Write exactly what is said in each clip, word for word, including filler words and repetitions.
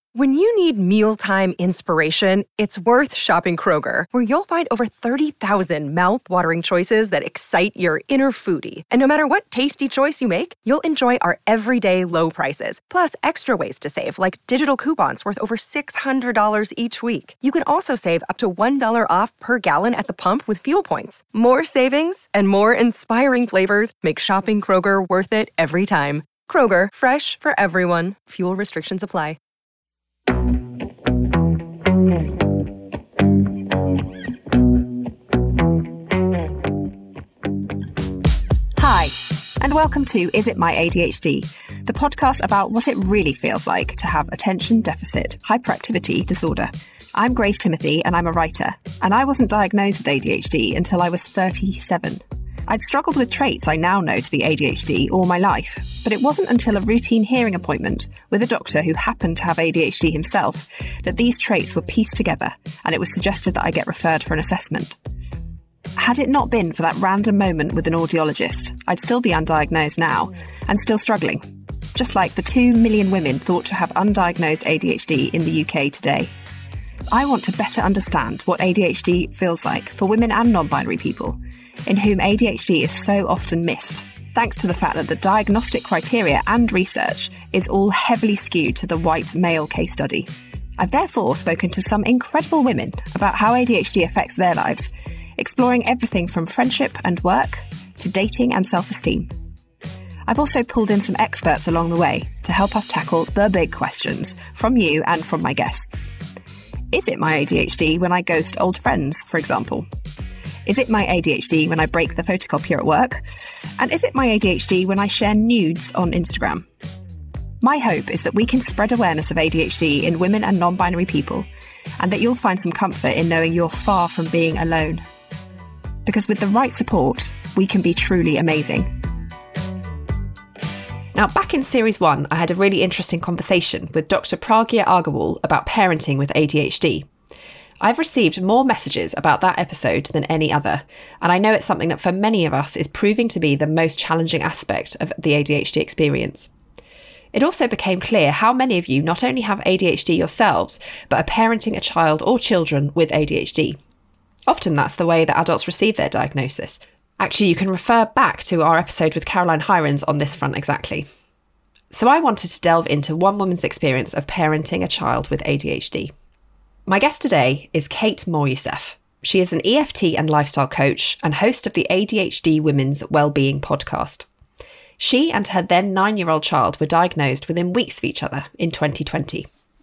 When you need mealtime inspiration, it's worth shopping Kroger, where you'll find over thirty thousand mouth-watering choices that excite your inner foodie. And no matter what tasty choice you make, you'll enjoy our everyday low prices, plus extra ways to save, like digital coupons worth over six hundred dollars each week. You can also save up to one dollar off per gallon at the pump with fuel points. More savings and more inspiring flavors make shopping Kroger worth it every time. Kroger, fresh for everyone. Fuel restrictions apply. Hi, and welcome to Is It My A D H D, the podcast about what it really feels like to have attention deficit hyperactivity disorder. I'm Grace Timothy, and I'm a writer, and I wasn't diagnosed with A D H D until I was thirty-seven. I'd struggled with traits I now know to be A D H D all my life, but it wasn't until a routine hearing appointment with a doctor who happened to have A D H D himself that these traits were pieced together, and it was suggested that I get referred for an assessment. Had it not been for that random moment with an audiologist, I'd still be undiagnosed now, and still struggling, just like the two million women thought to have undiagnosed A D H D in the U K today. I want to better understand what A D H D feels like for women and non-binary people, in whom A D H D is so often missed, thanks to the fact that the diagnostic criteria and research is all heavily skewed to the white male case study. I've therefore spoken to some incredible women about how A D H D affects their lives, exploring everything from friendship and work to dating and self-esteem. I've also pulled in some experts along the way to help us tackle the big questions from you and from my guests. Is it my A D H D when I ghost old friends, for example? Is it my A D H D when I break the photocopier at work? And is it my A D H D when I share nudes on Instagram? My hope is that we can spread awareness of A D H D in women and non-binary people, and that you'll find some comfort in knowing you're far from being alone. Because with the right support, we can be truly amazing. Now, back in series one, I had a really interesting conversation with Doctor Pragya Agarwal about parenting with A D H D. I've received more messages about that episode than any other, and I know it's something that for many of us is proving to be the most challenging aspect of the A D H D experience. It also became clear how many of you not only have A D H D yourselves, but are parenting a child or children with A D H D. Often that's the way that adults receive their diagnosis. Actually, you can refer back to our episode with Caroline Hirons on this front exactly. So I wanted to delve into one woman's experience of parenting a child with A D H D. My guest today is Kate Moryoussef. She is an E F T and lifestyle coach and host of the A D H D Women's Wellbeing podcast. She and her then nine-year-old child were diagnosed within weeks of each other in twenty twenty.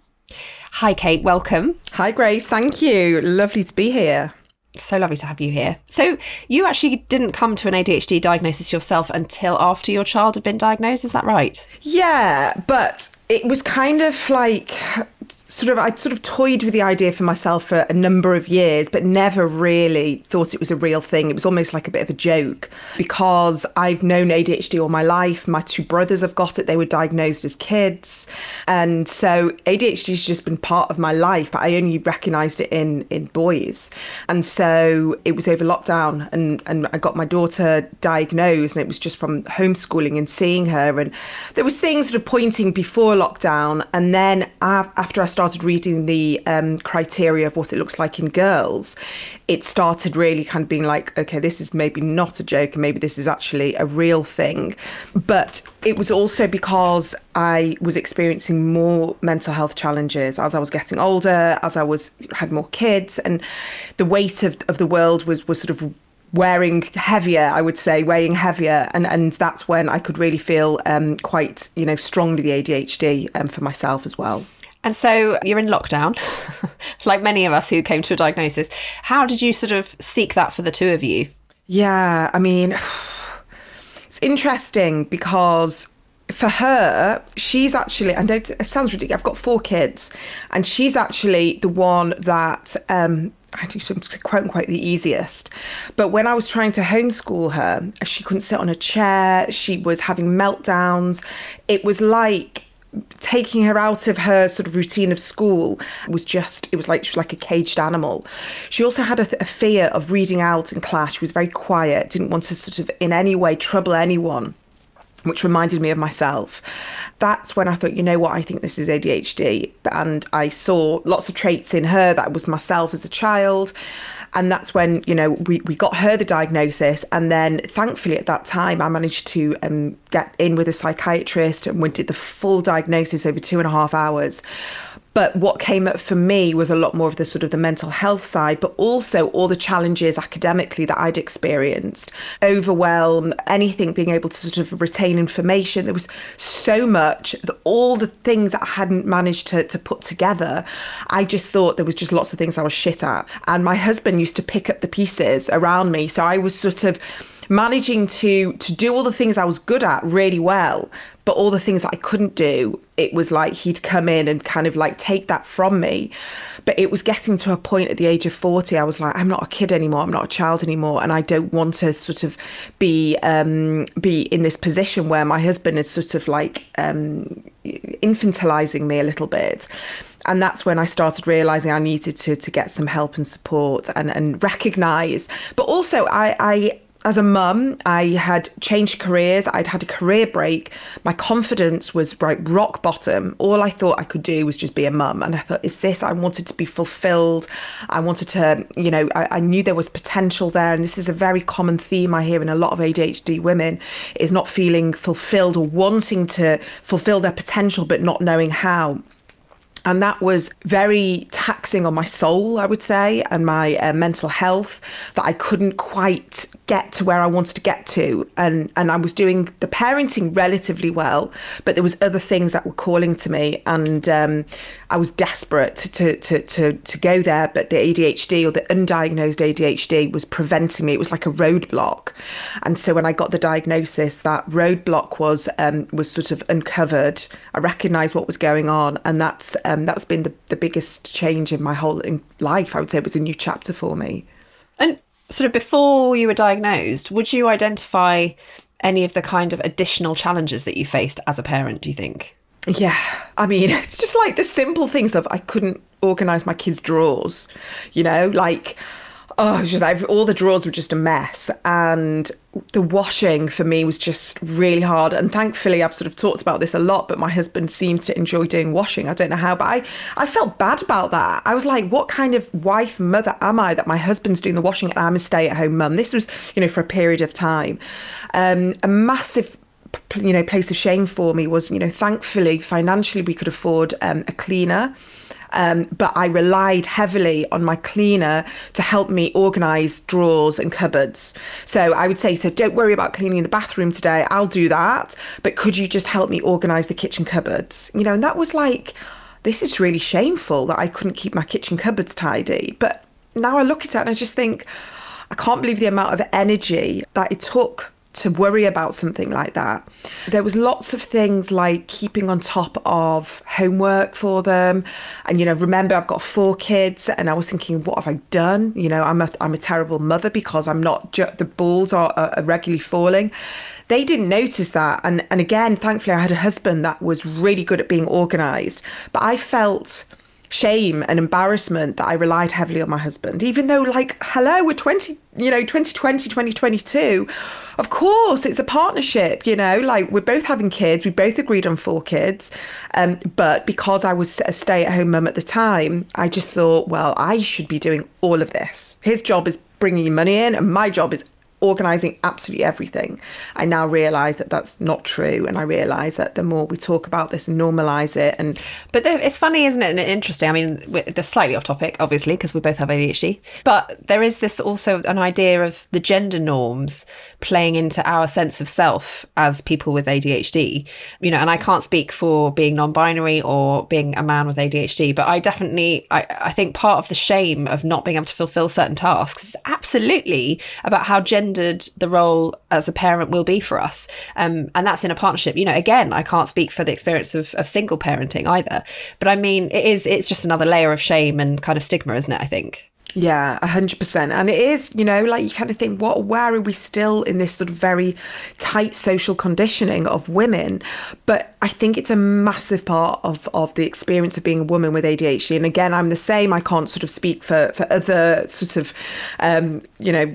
Hi, Kate. Welcome. Hi, Grace. Thank you. Lovely to be here. So lovely to have you here. So you actually didn't come to an A D H D diagnosis yourself until after your child had been diagnosed, is that right? Yeah, but it was kind of like sort of, I'd sort of toyed with the idea for myself for a number of years, but never really thought it was a real thing. It was almost like a bit of a joke because I've known A D H D all my life. My two brothers have got it. They were diagnosed as kids. And so A D H D has just been part of my life, but I only recognised it in, in boys. And so it was over lockdown and, and I got my daughter diagnosed, and it was just from homeschooling and seeing her. And there was things sort of pointing before lockdown. And then after I started reading the um, criteria of what it looks like in girls, it started really kind of being like, okay, this is maybe not a joke and maybe this is actually a real thing. But it was also because I was experiencing more mental health challenges as I was getting older, as I was had more kids, and the weight of, of the world was was sort of wearing heavier, I would say, weighing heavier. And, and that's when I could really feel um, quite, you know, strongly the A D H D um, for myself as well. And so you're in lockdown, like many of us who came to a diagnosis. How did you sort of seek that for the two of you? Yeah, I mean, it's interesting because for her, she's actually, I know it sounds ridiculous, I've got four kids, and she's actually the one that, um, I think quote unquote the easiest. But when I was trying to homeschool her, she couldn't sit on a chair. She was having meltdowns. It was like taking her out of her sort of routine of school was just, it was like she was like a caged animal. She also had a, a fear of reading out in class. She was very quiet, didn't want to sort of in any way trouble anyone. which reminded me of myself. That's when I thought, you know what, I think this is A D H D. And I saw lots of traits in her that was myself as a child. And that's when, you know, we, we got her the diagnosis. And then thankfully at that time, I managed to um, get in with a psychiatrist, and we did the full diagnosis over two and a half hours. But what came up for me was a lot more of the sort of the mental health side, but also all the challenges academically that I'd experienced, overwhelm, anything, being able to sort of retain information. There was so much, all the things that I hadn't managed to, to put together. I just thought there was just lots of things I was shit at. And my husband used to pick up the pieces around me. So I was sort of managing to to do all the things I was good at really well, but all the things that I couldn't do, it was like he'd come in and kind of like take that from me. But it was getting to a point at the age of forty, I was like, I'm not a kid anymore, I'm not a child anymore, and I don't want to sort of be um, be in this position where my husband is sort of like um, infantilizing me a little bit. And that's when I started realising I needed to to get some help and support and, and recognise. But also I, I as a mum, I had changed careers. I'd had a career break. My confidence was like rock bottom. All I thought I could do was just be a mum. And I thought, is this, I wanted to be fulfilled. I wanted to, you know, I, I knew there was potential there. And this is a very common theme I hear in a lot of A D H D women, is not feeling fulfilled or wanting to fulfill their potential, but not knowing how. And that was very taxing on my soul, I would say, and my uh, mental health, that I couldn't quite get to where I wanted to get to. And and I was doing the parenting relatively well, but there was other things that were calling to me. And um, I was desperate to, to, to, to go there. But the A D H D, or the undiagnosed A D H D, was preventing me. It was like a roadblock. And so when I got the diagnosis, that roadblock was um, was sort of uncovered. I recognised what was going on. And that's um, that's been the, the biggest change in my whole life. I would say it was a new chapter for me. And sort of before you were diagnosed, would you identify any of the kind of additional challenges that you faced as a parent, do you think? Yeah, I mean, it's just like the simple things of I couldn't organise my kids' drawers, you know, like, oh, just like all the drawers were just a mess. And the washing for me was just really hard. And thankfully, I've sort of talked about this a lot, but my husband seems to enjoy doing washing. I don't know how, but I, I felt bad about that. I was like, what kind of wife, mother am I that my husband's doing the washing and I'm a stay-at-home mum? This was, you know, for a period of time. Um, a massive you know, place of shame for me was, you know, thankfully, financially, we could afford um, a cleaner. Um, but I relied heavily on my cleaner to help me organise drawers and cupboards. So I would say, so don't worry about cleaning the bathroom today. I'll do that. But could you just help me organise the kitchen cupboards? You know, and that was like, this is really shameful that I couldn't keep my kitchen cupboards tidy. But now I look at it and I just think, I can't believe the amount of energy that it took to worry about something like that. There was lots of things like keeping on top of homework for them. And, you know, remember, I've got four kids and I was thinking, what have I done? You know, I'm a, I'm a terrible mother because I'm not, ju- the balls are, are regularly falling. They didn't notice that. And, and again, thankfully, I had a husband that was really good at being organised. But I felt shame and embarrassment that I relied heavily on my husband, even though, like, hello, we're twenty, you know, twenty twenty, twenty twenty-two. Of course, it's a partnership, you know, like we're both having kids. We both agreed on four kids. Um, but because I was a stay-at-home mum at the time, I just thought, well, I should be doing all of this. His job is bringing money in and my job is organising absolutely everything. I now realise that that's not true, and I realise that the more we talk about this and normalise it, and but there, it's funny, isn't it, and interesting. I mean, they're slightly off topic, obviously, because we both have A D H D, but there is this also an idea of the gender norms playing into our sense of self as people with A D H D. You know, and I can't speak for being non-binary or being a man with A D H D, but I definitely, I, I think part of the shame of not being able to fulfil certain tasks is absolutely about how gender the role as a parent will be for us. Um, and that's in a partnership. You know, again, I can't speak for the experience of, of single parenting either. But I mean, it is, it's just another layer of shame and kind of stigma, isn't it, I think? Yeah, a hundred percent. And it is, you know, like you kind of think, what, where are we still in this sort of very tight social conditioning of women? But I think it's a massive part of, of the experience of being a woman with A D H D. And again, I'm the same. I can't sort of speak for, for other sort of, um, you know,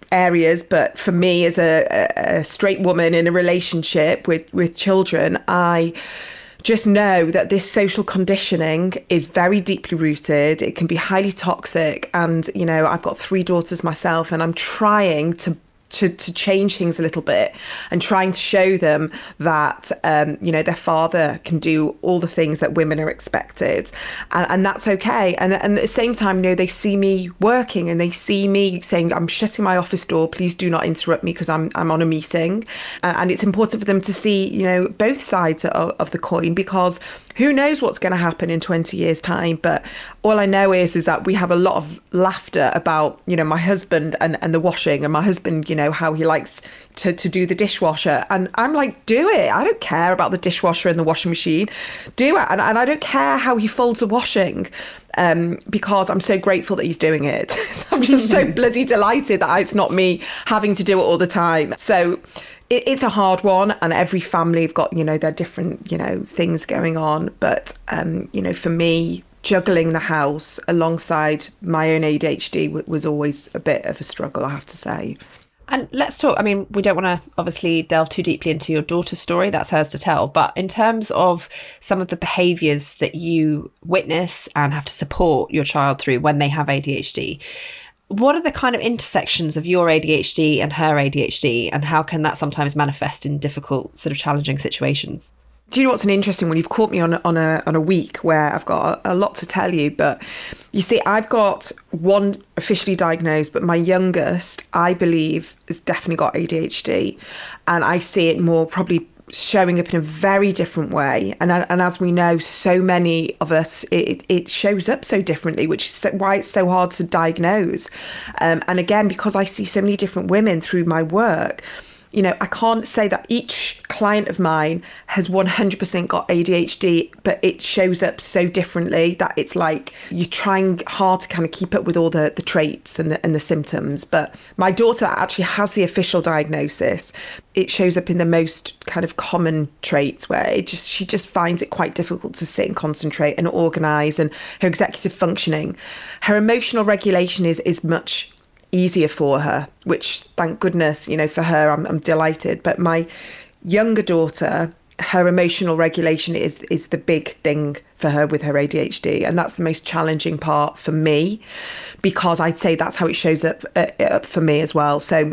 areas, but for me as a, a straight woman in a relationship with, with children, I just know that this social conditioning is very deeply rooted. It can be highly toxic. And, you know, I've got three daughters myself, and I'm trying to To, to change things a little bit and trying to show them that, um, you know, their father can do all the things that women are expected. And, and that's okay. And, and at the same time, you know, they see me working and they see me saying, I'm shutting my office door. Please do not interrupt me because I'm I'm on a meeting. Uh, and it's important for them to see, you know, both sides of, of the coin, because who knows what's going to happen in twenty years time. But all I know is, is that we have a lot of laughter about, you know, my husband and, and the washing, and my husband, you know, know how he likes to, to do the dishwasher, and I'm like, do it. I don't care about the dishwasher and the washing machine, do it. And, and I don't care how he folds the washing, um, because I'm so grateful that he's doing it. So I'm just so bloody delighted that it's not me having to do it all the time. So it, it's a hard one, and every family have got, you know, their different, you know, things going on. But, um, you know, for me, juggling the house alongside my own A D H D w- was always a bit of a struggle, I have to say. And let's talk, I mean, we don't want to obviously delve too deeply into your daughter's story, that's hers to tell, but in terms of some of the behaviours that you witness and have to support your child through when they have A D H D, what are the kind of intersections of your A D H D and her A D H D, and how can that sometimes manifest in difficult, sort of challenging situations? Do you know what's an interesting one? You've caught me on a, on a on a week where I've got a, a lot to tell you. But you see, I've got one officially diagnosed, but my youngest, I believe, has definitely got A D H D. And I see it more probably showing up in a very different way. And and as we know, so many of us, it, it shows up so differently, which is why it's so hard to diagnose. Um, and again, because I see so many different women through my work, you know, I can't say that each client of mine has one hundred percent got A D H D, but it shows up so differently that it's like you're trying hard to kind of keep up with all the, the traits and the, and the symptoms. But my daughter actually has the official diagnosis. It shows up in the most kind of common traits, where it just she just finds it quite difficult to sit and concentrate and organise, and her executive functioning. Her emotional regulation is is much easier for her, which thank goodness, you know, for her, I'm, I'm delighted. But my younger daughter, her emotional regulation is is the big thing for her with her A D H D, and that's the most challenging part for me, because I'd say that's how it shows up, uh, up for me as well. So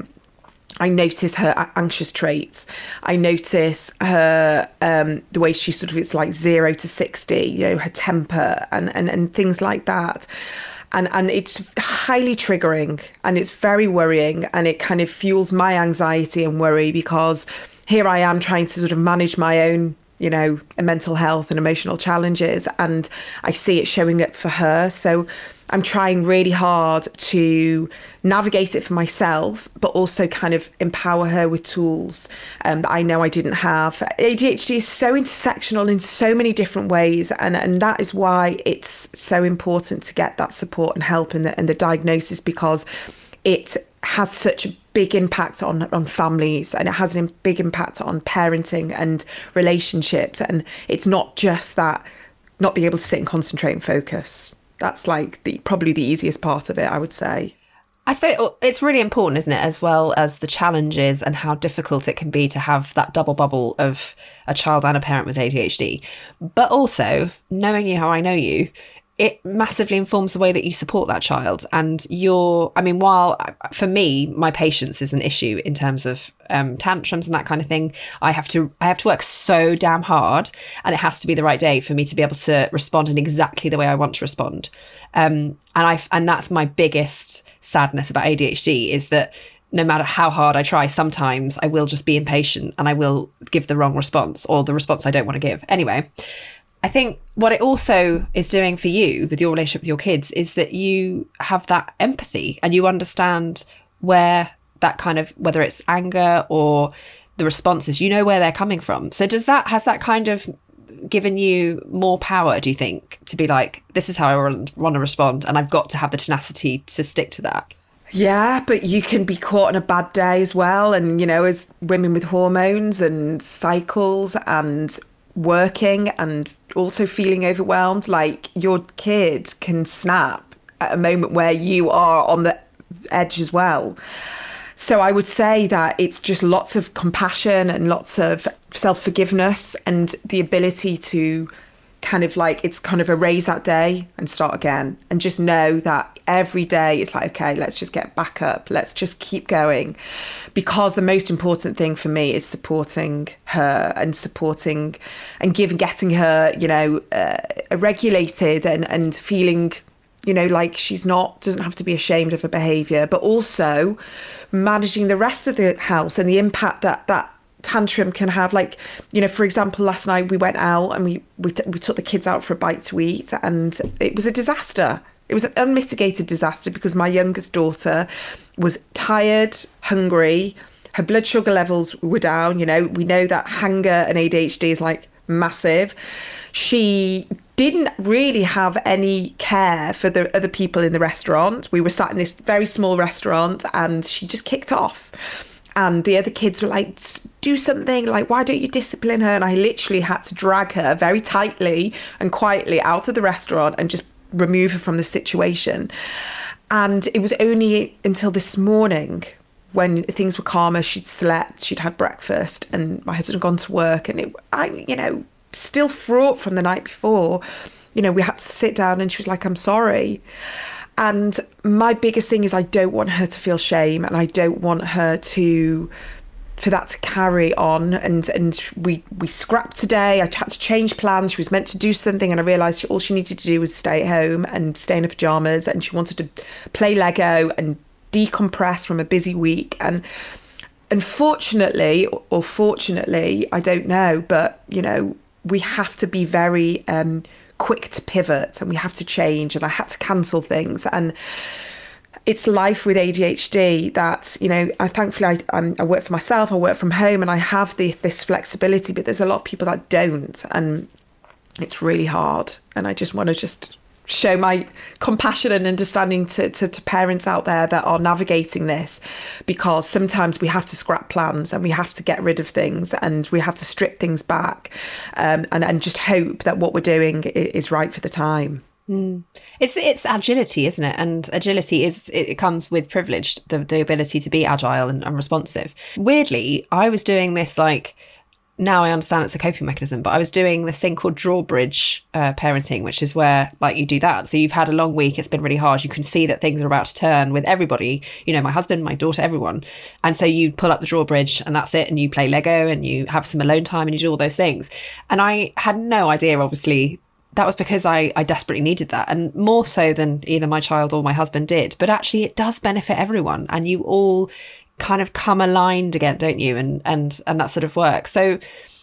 I notice her anxious traits. I notice her, um, the way she sort of, it's like zero to sixty, you know, her temper and, and, and things like that. And and it's highly triggering, and it's very worrying, and it kind of fuels my anxiety and worry, because here I am trying to sort of manage my own, you know, mental health and emotional challenges, and I see it showing up for her. So I'm trying really hard to navigate it for myself, but also kind of empower her with tools um, that I know I didn't have. A D H D is so intersectional in so many different ways, and, and that is why it's so important to get that support and help in the, in the diagnosis, because it has such a big impact on, on families, and it has a big impact on parenting and relationships. And it's not just that, not being able to sit and concentrate and focus. That's like the probably the easiest part of it, I would say. I suppose it's really important, isn't it, as well as the challenges and how difficult it can be to have that double bubble of a child and a parent with A D H D. But also, knowing you how I know you, it massively informs the way that you support that child. And you're, I mean, while for me, my patience is an issue in terms of um, tantrums and that kind of thing, I have to, I have to work so damn hard, and it has to be the right day for me to be able to respond in exactly the way I want to respond. Um, and I, and that's my biggest sadness about A D H D, is that no matter how hard I try, sometimes I will just be impatient and I will give the wrong response, or the response I don't want to give. Anyway, I think what it also is doing for you with your relationship with your kids is that you have that empathy, and you understand where that kind of, whether it's anger or the responses, you know where they're coming from. So does that, has that kind of given you more power, do you think, to be like, this is how I want to respond, and I've got to have the tenacity to stick to that? Yeah, but you can be caught on a bad day as well. And, you know, as women with hormones and cycles and working and also feeling overwhelmed, like your kid can snap at a moment where you are on the edge as well. So I would say that it's just lots of compassion and lots of self-forgiveness and the ability to kind of like, it's kind of erase that day and start again, and just know that every day it's like, okay, let's just get back up. Let's just keep going. Because the most important thing for me is supporting her and supporting and giving, getting her, you know, uh, regulated and, and feeling, you know, like she's not, doesn't have to be ashamed of her behaviour, but also managing the rest of the house and the impact that that tantrum can have. Like, you know, for example, last night we went out and we we, t- we took the kids out for a bite to eat, and it was a disaster. It was an unmitigated disaster because my youngest daughter was tired, hungry, her blood sugar levels were down. You know, we know that hunger and A D H D is like massive. She didn't really have any care for the other people in the restaurant. We were sat in this very small restaurant and she just kicked off. And the other kids were like, do something, like, why don't you discipline her? And I literally had to drag her very tightly and quietly out of the restaurant and just remove her from the situation. And it was only until this morning when things were calmer, she'd slept, she'd had breakfast, and my husband had gone to work. And it, I, you know, still fraught from the night before, you know, we had to sit down and she was like, I'm sorry. And my biggest thing is I don't want her to feel shame, and I don't want her to, for that to carry on. And and we, we scrapped today. I had to change plans. She was meant to do something, and I realised all she needed to do was stay at home and stay in her pyjamas, and she wanted to play Lego and decompress from a busy week. And unfortunately, or fortunately, I don't know, but, you know, we have to be very um, quick to pivot, and we have to change, and I had to cancel things. And it's life with A D H D that, you know, I thankfully I, I'm, I work for myself, I work from home, and I have the, this flexibility, but there's a lot of people that don't, and it's really hard. And I just want to just show my compassion and understanding to, to, to parents out there that are navigating this, because sometimes we have to scrap plans and we have to get rid of things and we have to strip things back, um, and, and just hope that what we're doing is right for the time. Mm. It's it's agility, isn't it? And agility is, it comes with privilege, the, the ability to be agile and, and responsive. Weirdly, I was doing this, like, now I understand it's a coping mechanism, but I was doing this thing called drawbridge uh, parenting, which is where, like, you do that. So you've had a long week, it's been really hard. You can see that things are about to turn with everybody, you know, my husband, my daughter, everyone. And so you pull up the drawbridge and that's it. And you play Lego and you have some alone time and you do all those things. And I had no idea, obviously, that was because I, I desperately needed that, and more so than either my child or my husband did. But actually it does benefit everyone, and you all kind of come aligned again, don't you? And and and that sort of work. So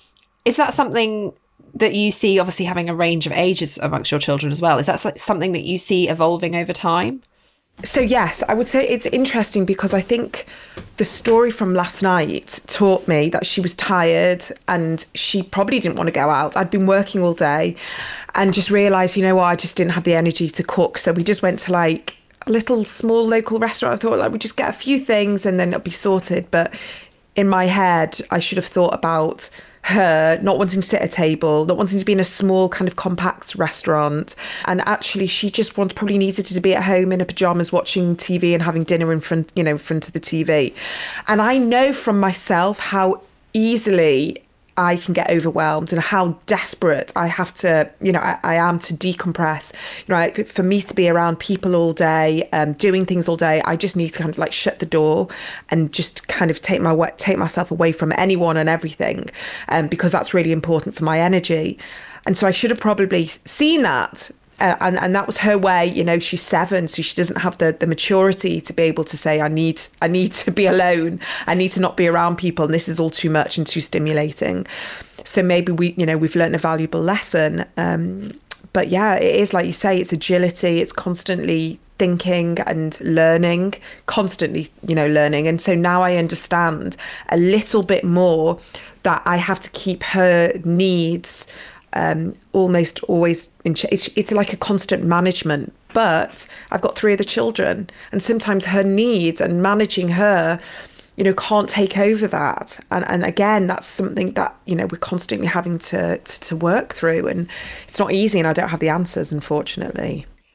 is that something that you see, obviously having a range of ages amongst your children as well? Is that something that you see evolving over time? So yes, I would say it's interesting because I think the story from last night taught me that she was tired and she probably didn't want to go out. I'd been working all day and just realised, you know what, I just didn't have the energy to cook. So we just went to like a little small local restaurant. I thought, like, we just get a few things and then it'll be sorted. But in my head, I should have thought about her not wanting to sit at a table, not wanting to be in a small kind of compact restaurant. And actually she just wanted, probably needed to be at home in her pajamas watching T V and having dinner in front, you know, in front of the T V. And I know from myself how easily I can get overwhelmed and how desperate I have to, you know, I, I am to decompress. You know, I, for me to be around people all day, um, doing things all day, I just need to kind of like shut the door and just kind of take my take myself away from anyone and everything, um, because that's really important for my energy. And so I should have probably seen that. Uh, and, and that was her way. You know, she's seven, so she doesn't have the, the maturity to be able to say, I need I need to be alone. I need to not be around people. And this is all too much and too stimulating. So maybe we, you know, we've learned a valuable lesson. Um, but yeah, it is like you say, it's agility. It's constantly thinking and learning, constantly, you know, learning. And so now I understand a little bit more that I have to keep her needs Um, almost always in ch- it's, it's like a constant management. But I've got three other children, and sometimes her needs and managing her, you know, can't take over that. And and again, that's something that, you know, we're constantly having to, to to work through, and it's not easy, and I don't have the answers, unfortunately.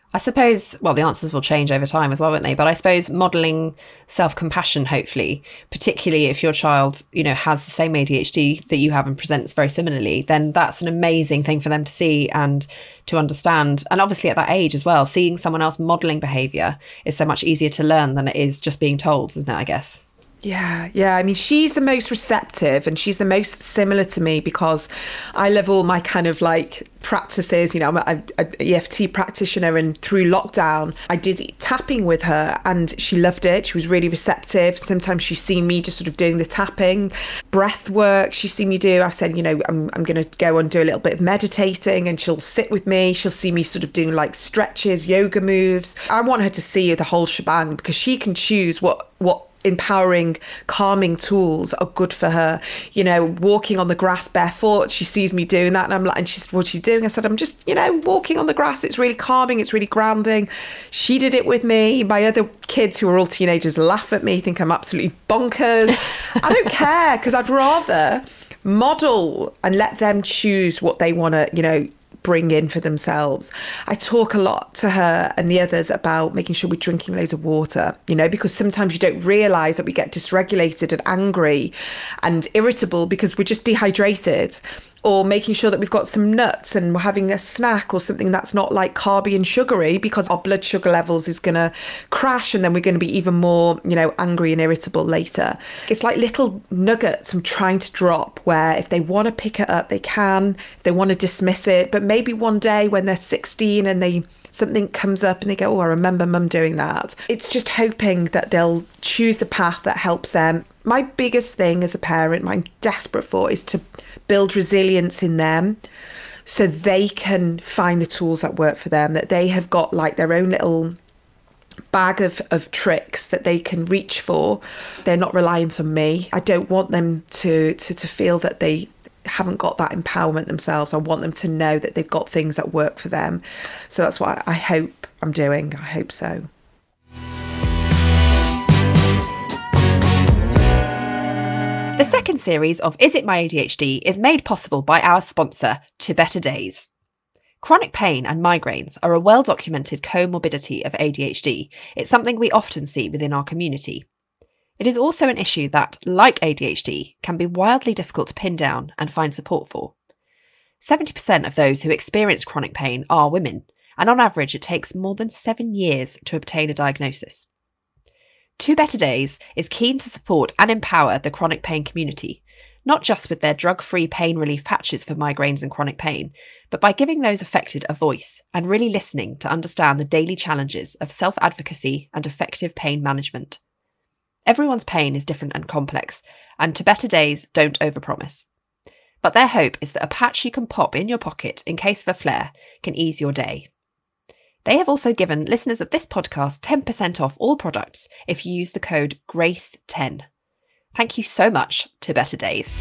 I suppose, well, the answers will change over time as well, won't they? But I suppose modelling self-compassion, hopefully, particularly if your child, you know, has the same A D H D that you have and presents very similarly, then that's an amazing thing for them to see and to understand. And obviously at that age as well, seeing someone else modelling behaviour is so much easier to learn than it is just being told, isn't it, I guess? Yeah, yeah. I mean, she's the most receptive and she's the most similar to me because I love all my kind of like practices. You know, I'm a, a E F T practitioner, and through lockdown, I did tapping with her and she loved it. She was really receptive. Sometimes she's seen me just sort of doing the tapping, breath work. She's seen me do. I said, you know, I'm, I'm going to go and do a little bit of meditating, and she'll sit with me. She'll see me sort of doing like stretches, yoga moves. I want her to see the whole shebang because she can choose what, what, empowering, calming tools are good for her. You know, walking on the grass barefoot, she sees me doing that and I'm like, and she said, what are you doing? I said, I'm just, you know, walking on the grass. It's really calming. It's really grounding. She did it with me. My other kids who are all teenagers laugh at me, think I'm absolutely bonkers. I don't care because I'd rather model and let them choose what they want to, you know, bring in for themselves. I talk a lot to her and the others about making sure we're drinking loads of water, you know, because sometimes you don't realise that we get dysregulated and angry and irritable because we're just dehydrated, or making sure that we've got some nuts and we're having a snack or something that's not like carby and sugary because our blood sugar levels is going to crash and then we're going to be even more, you know, angry and irritable later. It's like little nuggets I'm trying to drop where if they want to pick it up, they can, they want to dismiss it. But maybe one day when they're sixteen and they something comes up and they go, oh, I remember mum doing that. It's just hoping that they'll choose the path that helps them. My biggest thing as a parent, what I'm desperate for, is to build resilience in them so they can find the tools that work for them, that they have got like their own little bag of, of tricks that they can reach for. They're not reliant on me. I don't want them to, to, to feel that they haven't got that empowerment themselves. I want them to know that they've got things that work for them. So that's what I hope I'm doing. I hope so. The second series of Is It My A D H D is made possible by our sponsor, To Better Days. Chronic pain and migraines are a well-documented comorbidity of A D H D. It's something we often see within our community. It is also an issue that, like A D H D, can be wildly difficult to pin down and find support for. seventy percent of those who experience chronic pain are women, and on average it takes more than seven years to obtain a diagnosis. To Better Days is keen to support and empower the chronic pain community, not just with their drug-free pain relief patches for migraines and chronic pain, but by giving those affected a voice and really listening to understand the daily challenges of self-advocacy and effective pain management. Everyone's pain is different and complex, and To Better Days don't overpromise. But their hope is that a patch you can pop in your pocket in case of a flare can ease your day. They have also given listeners of this podcast ten percent off all products if you use the code grace ten. Thank you so much, To Better Days.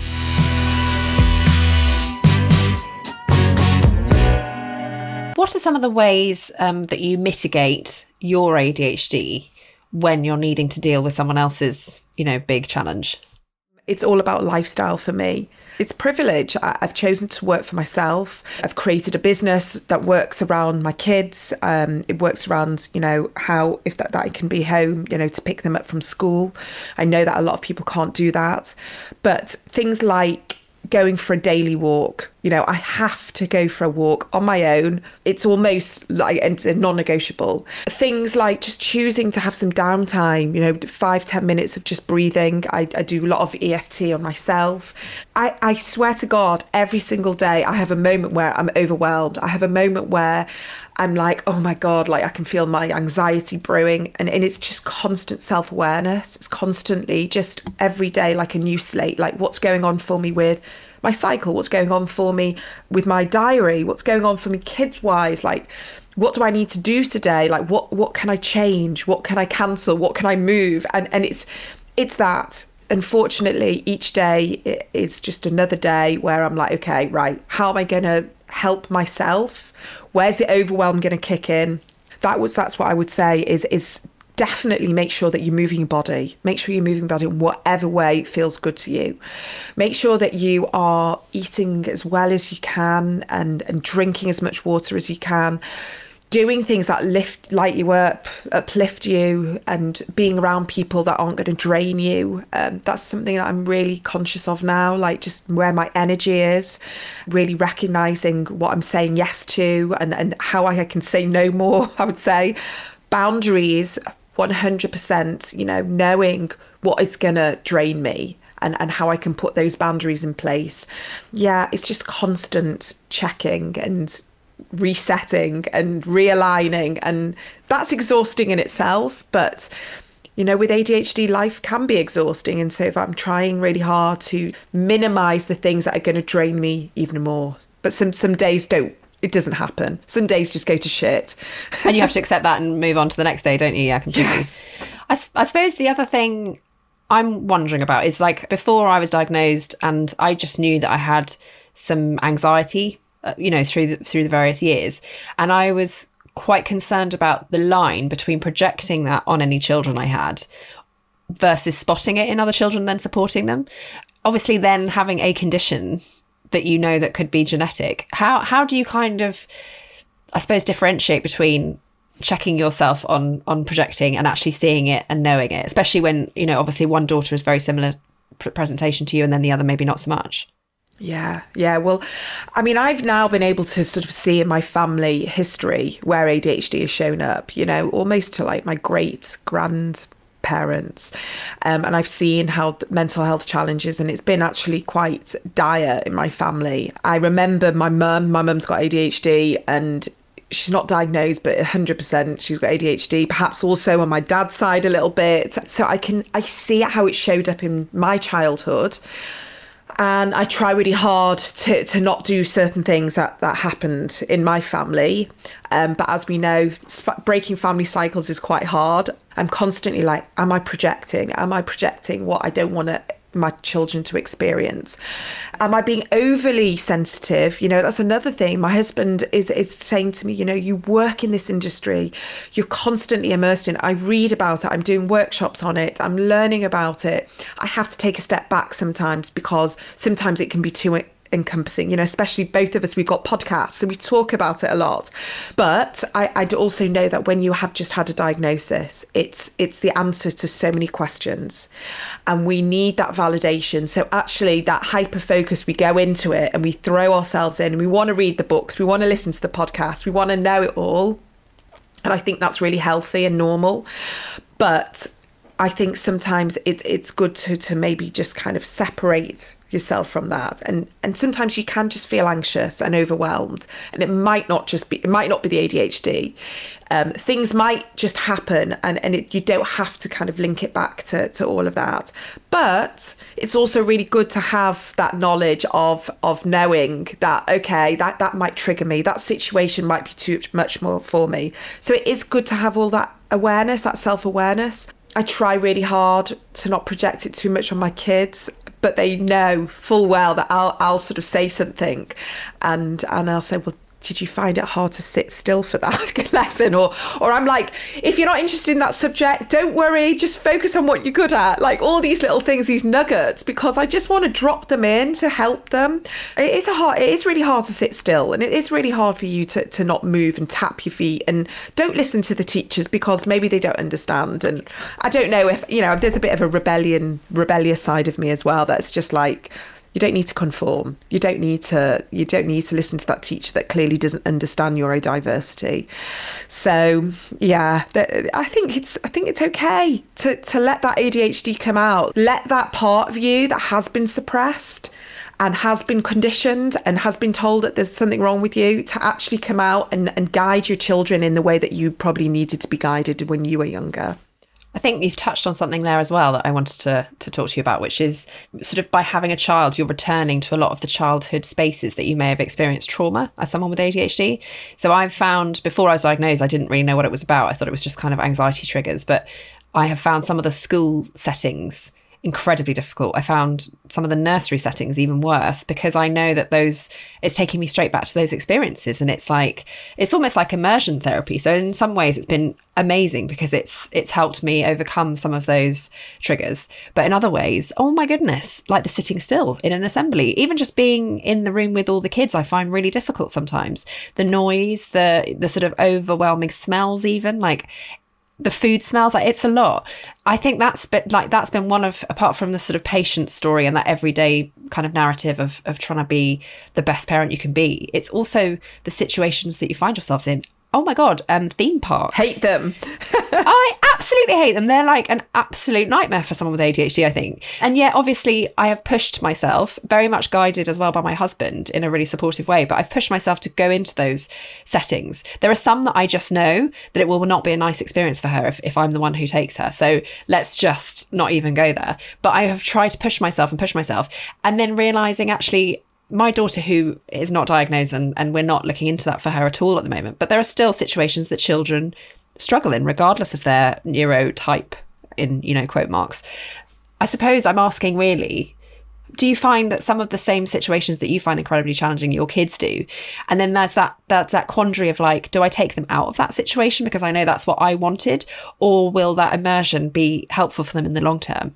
What are some of the ways um, that you mitigate your A D H D when you're needing to deal with someone else's, you know, big challenge? It's all about lifestyle for me. It's privilege. I've chosen to work for myself. I've created a business that works around my kids. Um, it works around, you know, how, if that, that I can be home, you know, to pick them up from school. I know that a lot of people can't do that. But things like going for a daily walk, you know, I have to go for a walk on my own. It's almost like a non-negotiable. Things like just choosing to have some downtime, you know, five, ten minutes of just breathing. I, I do a lot of E F T on myself. I, I swear to God, every single day I have a moment where I'm overwhelmed. I have a moment where I'm like, oh my God, like I can feel my anxiety brewing. And, and it's just constant self-awareness. It's constantly just every day like a new slate, like what's going on for me with my cycle, what's going on for me with my diary, what's going on for me kids-wise, like what do I need to do today? Like what what can I change? What can I cancel? What can I move? And and it's it's that. Unfortunately, each day is just another day where I'm like, okay, right, how am I going to help myself? Where's the overwhelm going to kick in? That was that's what I would say is is definitely make sure that you're moving your body. Make sure you're moving your body in whatever way feels good to you. Make sure that you are eating as well as you can and, and drinking as much water as you can. doing things that lift, light you up, uplift you, and being around people that aren't going to drain you. Um, that's something that I'm really conscious of now, like just where my energy is, really recognising what I'm saying yes to and, and how I can say no more, I would say. Boundaries, one hundred percent, you know, knowing what is going to drain me and, and how I can put those boundaries in place. Yeah, it's just constant checking and resetting and realigning, and that's exhausting in itself. But you know, with A D H D, life can be exhausting, and so if I'm trying really hard to minimize the things that are going to drain me even more, but some some days don't, it doesn't happen. Some days just go to shit, and you have to accept that and move on to the next day, don't you? Yeah, completely. Yes. I, I suppose the other thing I'm wondering about is, like, before I was diagnosed and I just knew that I had some anxiety, uh, you know, through the, through the various years. And I was quite concerned about the line between projecting that on any children I had versus spotting it in other children, then supporting them. Obviously, then having a condition that you know that could be genetic, how how do you kind of, I suppose, differentiate between checking yourself on on projecting and actually seeing it and knowing it, especially when, you know, obviously one daughter is very similar pr- presentation to you and then the other maybe not so much? Yeah, yeah. Well, I mean, I've now been able to sort of see in my family history where A D H D has shown up, you know, almost to like my great grandparents. Um, and I've seen how th- mental health challenges, and it's been actually quite dire in my family. I remember my mum, my mum's got A D H D, and she's not diagnosed, but one hundred percent she's got A D H D, perhaps also on my dad's side a little bit. So I can, I see how it showed up in my childhood. And I try really hard to, to not do certain things that, that happened in my family. Um, but as we know, breaking family cycles is quite hard. I'm constantly like, am I projecting? Am I projecting what I don't want to my children to experience? Am I being overly sensitive? You know, that's another thing. My husband is is saying to me, you know, you work in this industry, you're constantly immersed in it. I read about it, I'm doing workshops on it, I'm learning about it. I have to take a step back sometimes because sometimes it can be too encompassing, you know, especially both of us, we've got podcasts, so we talk about it a lot. But I, I also know that when you have just had a diagnosis, it's it's the answer to so many questions, and we need that validation. So actually that hyper focus, we go into it and we throw ourselves in and we want to read the books, we want to listen to the podcast, we want to know it all. And I think that's really healthy and normal. But I think sometimes it, it's good to, to maybe just kind of separate yourself from that. And and sometimes you can just feel anxious and overwhelmed. And it might not just be, it might not be the A D H D. Um, things might just happen, and, and it, you don't have to kind of link it back to, to all of that. But it's also really good to have that knowledge of of knowing that, okay, that, that might trigger me. That situation might be too much more for me. So it is good to have all that awareness, that self-awareness. I try really hard to not project it too much on my kids, but they know full well that I'll I'll sort of say something, and and I'll say, well, did you find it hard to sit still for that lesson? Or or I'm like, if you're not interested in that subject, don't worry, just focus on what you're good at. Like all these little things, these nuggets, because I just want to drop them in to help them. It is a hard, it is really hard to sit still, and it is really hard for you to, to not move and tap your feet, and don't listen to the teachers because maybe they don't understand. And I don't know if, you know, there's a bit of a rebellion, rebellious side of me as well. That's just like, you don't need to conform. You don't need to. You don't need to listen to that teacher that clearly doesn't understand neurodiversity. So yeah, I think it's. I think it's okay to to let that A D H D come out. Let that part of you that has been suppressed and has been conditioned and has been told that there's something wrong with you to actually come out and, and guide your children in the way that you probably needed to be guided when you were younger. I think you've touched on something there as well that I wanted to to talk to you about, which is sort of by having a child, you're returning to a lot of the childhood spaces that you may have experienced trauma as someone with A D H D. So I've found, before I was diagnosed, I didn't really know what it was about. I thought it was just kind of anxiety triggers, but I have found some of the school settings incredibly difficult. I found some of the nursery settings even worse because I know that those, it's taking me straight back to those experiences. And it's like, it's almost like immersion therapy. So in some ways it's been amazing because it's, it's helped me overcome some of those triggers. But in other ways, oh my goodness, like the sitting still in an assembly, even just being in the room with all the kids, I find really difficult sometimes. The noise, the, the sort of overwhelming smells, even like the food smells, like it's a lot. I think that's been like that's been one of, apart from the sort of patient story and that everyday kind of narrative of of trying to be the best parent you can be, it's also the situations that you find yourselves in. Oh my God, um, theme parks. Hate them. I absolutely hate them. They're like an absolute nightmare for someone with A D H D, I think. And yet, obviously, I have pushed myself, very much guided as well by my husband in a really supportive way, but I've pushed myself to go into those settings. There are some that I just know that it will not be a nice experience for her if, if I'm the one who takes her. So let's just not even go there. But I have tried to push myself and push myself, and then realising actually, my daughter, who is not diagnosed, and, and we're not looking into that for her at all at the moment, but there are still situations that children struggle in, regardless of their neurotype, in, you know, quote marks. I suppose I'm asking really, do you find that some of the same situations that you find incredibly challenging, your kids do? And then there's that, that's that quandary of like, do I take them out of that situation because I know that's what I wanted, or will that immersion be helpful for them in the long term?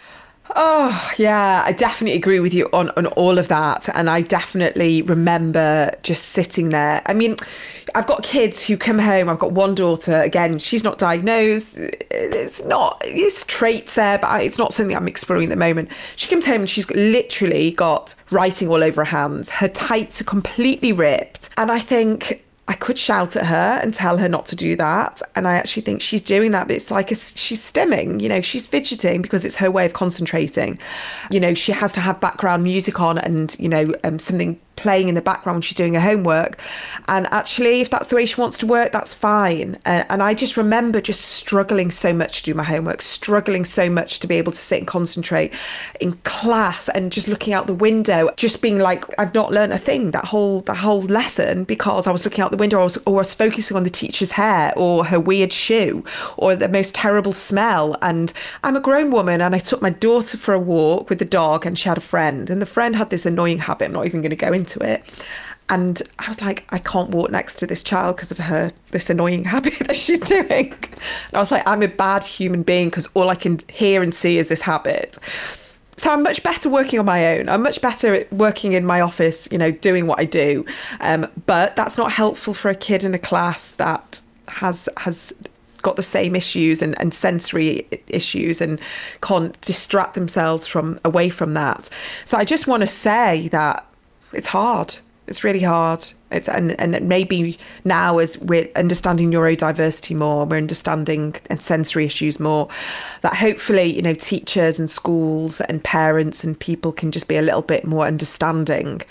Oh, yeah, I definitely agree with you on, on all of that. And I definitely remember just sitting there. I mean, I've got kids who come home. I've got one daughter, again, she's not diagnosed. It's not, there's traits there, but it's not something I'm exploring at the moment. She comes home and she's literally got writing all over her hands. Her tights are completely ripped. And I think, I could shout at her and tell her not to do that. And I actually think she's doing that, but it's like a, she's stimming, you know, she's fidgeting because it's her way of concentrating. You know, she has to have background music on and, you know, um, something playing in the background when she's doing her homework. And actually, if that's the way she wants to work, that's fine. Uh, and I just remember just struggling so much to do my homework, struggling so much to be able to sit and concentrate in class, and just looking out the window, just being like, I've not learned a thing that whole that whole lesson because I was looking out the window, or I was, or I was focusing on the teacher's hair or her weird shoe or the most terrible smell. And I'm a grown woman, and I took my daughter for a walk with the dog, and she had a friend, and the friend had this annoying habit. I'm not even going to go into it. And I was like, I can't walk next to this child because of her, this annoying habit that she's doing. And I was like, I'm a bad human being because all I can hear and see is this habit. So I'm much better working on my own. I'm much better at working in my office, you know, doing what I do. Um, but that's not helpful for a kid in a class that has has got the same issues and, and sensory issues and can't distract themselves from away from that. So I just want to say that it's hard. It's really hard. It's and, and maybe now, as we're understanding neurodiversity more, we're understanding and sensory issues more, that hopefully, you know, teachers and schools and parents and people can just be a little bit more understanding.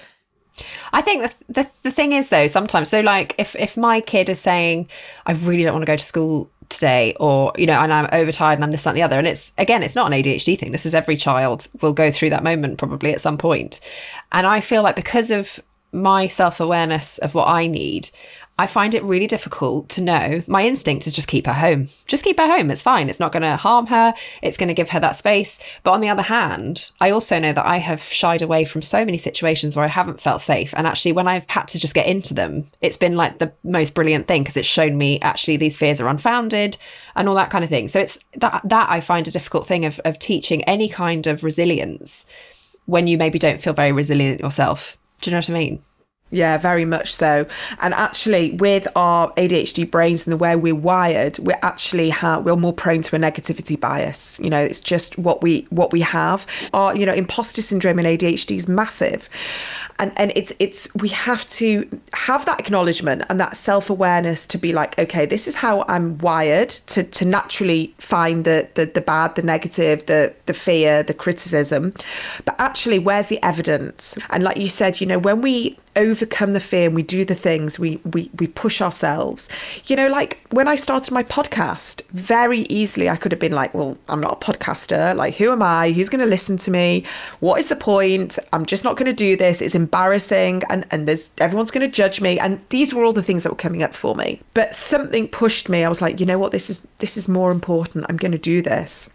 I think the, the the thing is though, sometimes, so like if if my kid is saying, I really don't want to go to school today, or, you know, and I'm overtired and I'm this, that, and the other, and it's, again, it's not an A D H D thing. This is every child will go through that moment probably at some point. And I feel like because of my self-awareness of what I need, I find it really difficult to know. My instinct is just keep her home. Just keep her home. It's fine. It's not going to harm her. It's going to give her that space. But on the other hand, I also know that I have shied away from so many situations where I haven't felt safe. And actually, when I've had to just get into them, it's been like the most brilliant thing because it's shown me actually these fears are unfounded and all that kind of thing. So it's that that I find a difficult thing of, of teaching any kind of resilience when you maybe don't feel very resilient yourself. Do you know what I mean? Yeah, very much so. And actually, with our A D H D brains and the way we're wired, we're actually ha- we're more prone to a negativity bias. You know, it's just what we what we have. Our, you know, imposter syndrome in A D H D is massive, and and it's it's we have to have that acknowledgement and that self-awareness to be like, okay, this is how I'm wired to to naturally find the the, the bad, the negative, the the fear, the criticism. But actually, where's the evidence? And like you said, you know, when we overcome the fear and we do the things, we we we push ourselves. You know, like when I started my podcast, very easily I could have been like, well, I'm not a podcaster. Like, who am I? Who's going to listen to me? What is the point? I'm just not going to do this. It's embarrassing, and and there's everyone's going to judge me. And these were all the things that were coming up for me. But something pushed me. I was like, you know what? This is this is more important. I'm going to do this.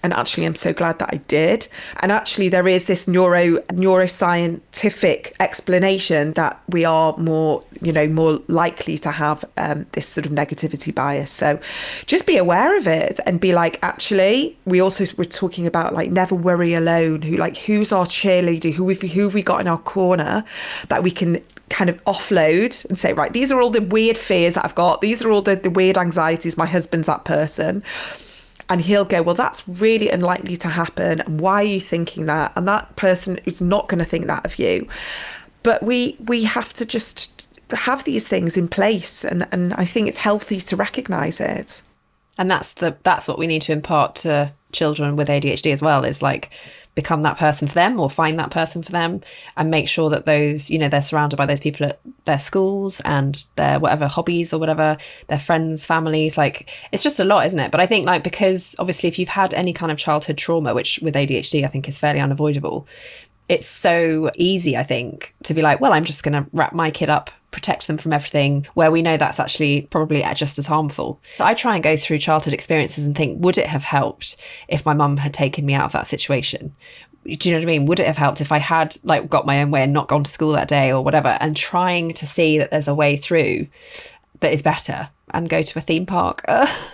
And actually, I'm so glad that I did. And actually, there is this neuro neuroscientific explanation that we are more, you know, more likely to have um, this sort of negativity bias. So just be aware of it and be like, actually, we also were talking about like never worry alone. Who like who's our cheerleader? Who have, who have we got in our corner that we can kind of offload and say, right, these are all the weird fears that I've got. These are all the, the weird anxieties. My husband's that person. And he'll go, well, that's really unlikely to happen. And why are you thinking that? And that person is not going to think that of you. But we we have to just have these things in place. And, and I think it's healthy to recognise it. And that's the that's what we need to impart to children with A D H D as well, is like become that person for them or find that person for them and make sure that those, you know, they're surrounded by those people at their schools and their whatever hobbies or whatever, their friends, families. Like, it's just a lot, isn't it? But I think like, because obviously if you've had any kind of childhood trauma, which with A D H D I think is fairly unavoidable, it's so easy, I think, to be like, well, I'm just going to wrap my kid up, protect them from everything, where we know that's actually probably just as harmful. So I try and go through childhood experiences and think, would it have helped if my mum had taken me out of that situation? Do you know what I mean? Would it have helped if I had like got my own way and not gone to school that day or whatever? And trying to see that there's a way through that is better, and go to a theme park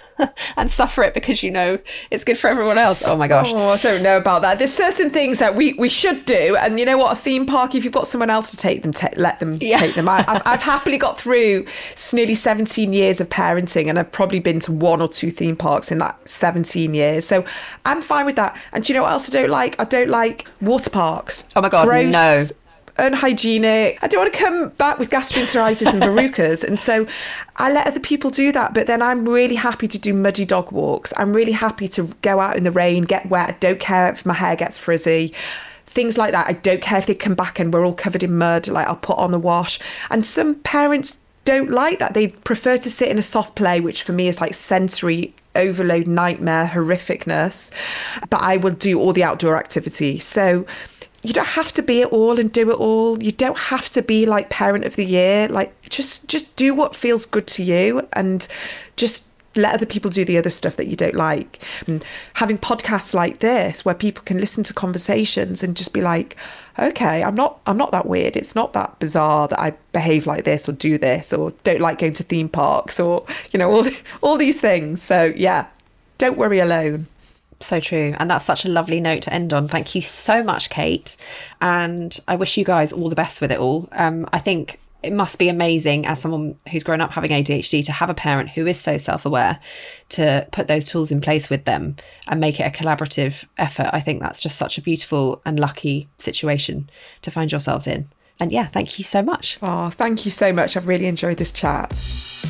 and suffer it because you know it's good for everyone else. Oh my gosh. Oh, I don't know about that. There's certain things that we, we should do. And you know what? A theme park, if you've got someone else to take them, t- let them yeah. take them. I, I've, I've happily got through nearly seventeen years of parenting, and I've probably been to one or two theme parks in that seventeen years. So I'm fine with that. And do you know what else I don't like? I don't like water parks. Oh my God, Gross. No. Unhygienic. I don't want to come back with gastroenteritis and verrucas. And so I let other people do that. But then I'm really happy to do muddy dog walks. I'm really happy to go out in the rain, get wet. I don't care if my hair gets frizzy. Things like that. I don't care if they come back and we're all covered in mud. Like, I'll put on the wash. And some parents don't like that. They prefer to sit in a soft play, which for me is like sensory overload, nightmare, horrificness. But I will do all the outdoor activity. So you don't have to be it all and do it all. You don't have to be like parent of the year. Like, just just do what feels good to you, and just let other people do the other stuff that you don't like. And having podcasts like this where people can listen to conversations and just be like, okay, I'm not I'm not that weird. It's not that bizarre that I behave like this or do this or don't like going to theme parks or, you know, all all these things. So yeah, don't worry alone. So true. And that's such a lovely note to end on. Thank you so much, Kate. And I wish you guys all the best with it all. Um, I think it must be amazing as someone who's grown up having A D H D to have a parent who is so self-aware to put those tools in place with them and make it a collaborative effort. I think that's just such a beautiful and lucky situation to find yourselves in. And yeah, thank you so much. Oh, thank you so much. I've really enjoyed this chat.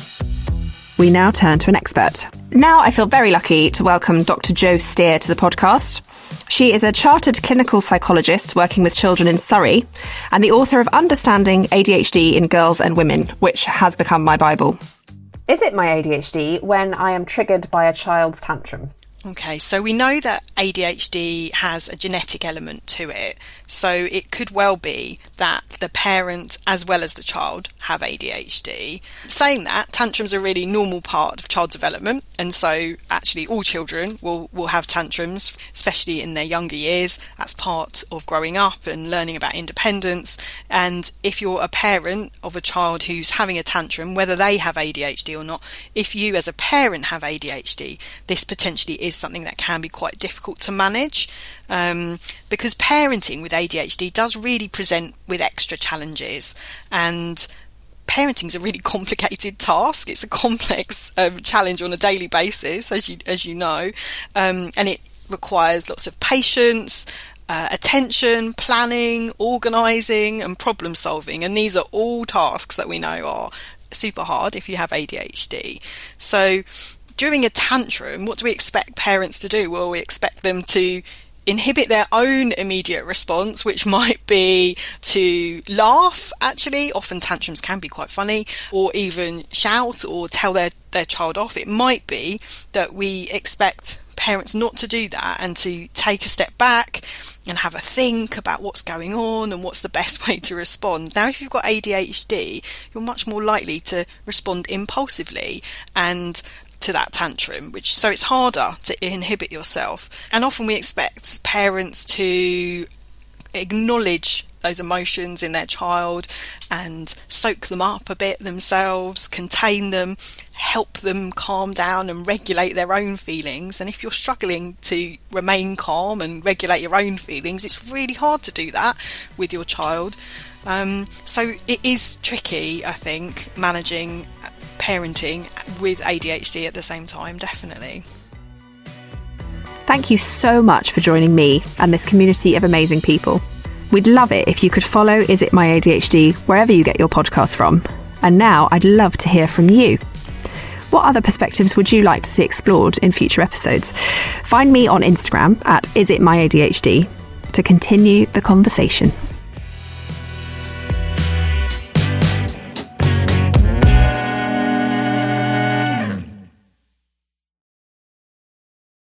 We now turn to an expert. Now I feel very lucky to welcome Doctor Jo Steer to the podcast. She is a chartered clinical psychologist working with children in Surrey and the author of Understanding A D H D in Girls and Women, which has become my Bible. Is it my A D H D when I am triggered by a child's tantrum? Okay, so we know that A D H D has a genetic element to it. So it could well be that the parent as well as the child have A D H D. Saying that, tantrums are a really normal part of child development. And so actually all children will, will have tantrums, especially in their younger years. That's part of growing up and learning about independence. And if you're a parent of a child who's having a tantrum, whether they have A D H D or not, if you as a parent have A D H D, this potentially is something that can be quite difficult to manage, um, because parenting with A D H D does really present with extra challenges, and parenting is a really complicated task. It's a complex um, challenge on a daily basis, as you as you know, um, and it requires lots of patience, uh, attention, planning, organising, and problem solving. And these are all tasks that we know are super hard if you have A D H D. So during a tantrum, what do we expect parents to do? Well, we expect them to inhibit their own immediate response, which might be to laugh, actually. Often tantrums can be quite funny, or even shout or tell their, their child off. It might be that we expect parents not to do that and to take a step back and have a think about what's going on and what's the best way to respond. Now, if you've got A D H D, you're much more likely to respond impulsively and into that tantrum, which so it's harder to inhibit yourself. And often we expect parents to acknowledge those emotions in their child and soak them up a bit themselves, contain them, help them calm down and regulate their own feelings. And if you're struggling to remain calm and regulate your own feelings, it's really hard to do that with your child. Um, so it is tricky, I think, managing parenting with A D H D at the same time, definitely. Thank you so much for joining me and this community of amazing people. We'd love it if you could follow Is It My A D H D wherever you get your podcasts from. And now I'd love to hear from you. What other perspectives would you like to see explored in future episodes? Find me on Instagram at Is It My A D H D to continue the conversation.